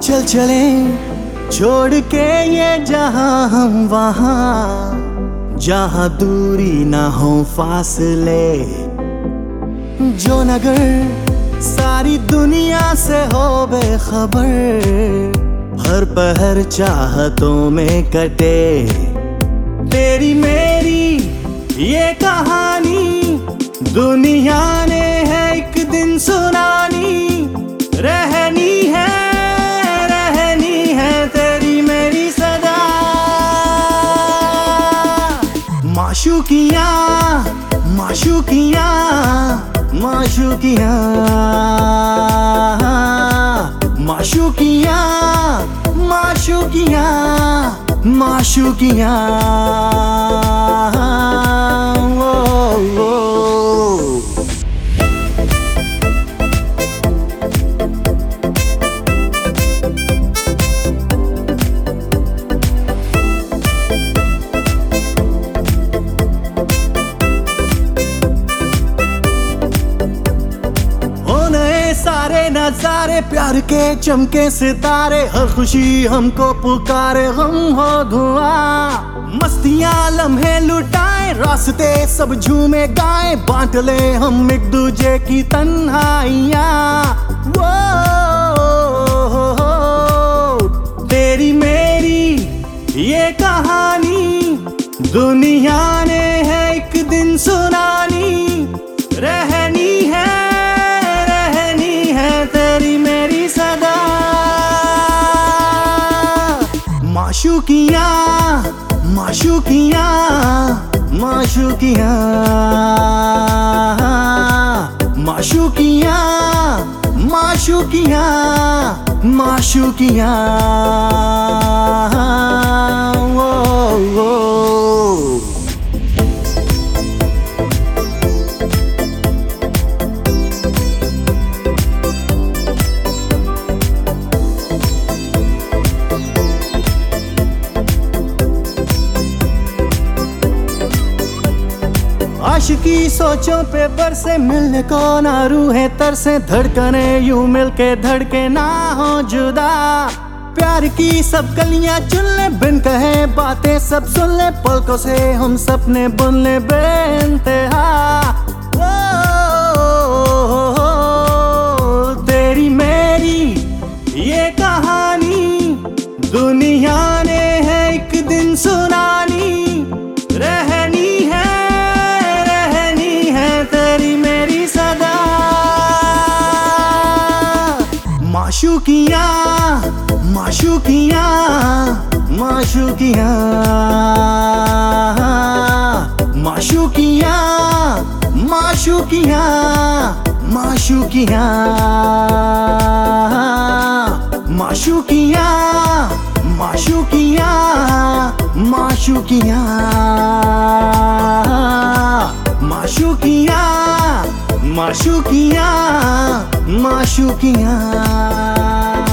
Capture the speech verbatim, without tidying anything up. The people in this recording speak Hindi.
चल चले छोड़ के ये जहां हम वहां, जहां दूरी ना हो फासले। जो नगर सारी दुनिया से हो बेखबर, हर पहर चाहतों में कटे। तेरी मेरी ये कहानी दुनिया ने है एक दिन सुनानी। रहनी है रहनी है तेरी मेरी सदा। माशूकियाँ माशूकियाँ माशूकियाँ माशूकियाँ माशूकियाँ माशूकियाँ। वो वो सारे नजारे प्यार के चमके सितारे, हर खुशी हमको पुकारे। गम हो धुआं मस्तियां लम्हे लुटाए, रास्ते सब झूमे गाए। बांट ले हम एक दूजे की तन्हाइयां। वो तेरी मेरी ये कहानी दुनिया ने है एक दिन सुनानी। रहनी है तेरी मेरी सदा। माशूकियाँ माशूकियाँ माशूकियाँ माशूकियाँ माशूकियाँ माशूकियाँ। वो वो आशिकी सोचों पे बरसे, मिलने को ना रूहें तरसे। धड़कने यूं मिलके धड़के ना हो जुदा। प्यार की सब कलियां चुन ले, बिन कहे बातें सब सुन ले। पलकों से हम सपने बुन ले बेइंतहा। तेरी मेरी ये कहानी दुनिया ने है एक दिन सुनानी। रहनी है तेरी मेरी सदा। माशूकियाँ माशूकियाँ माशूकियाँ माशूकियाँ माशूकियाँ माशूकियाँ माशूकियाँ माशूकियाँ माशूकियाँ माशूकियाँ माशूकियाँ माशूकियाँ।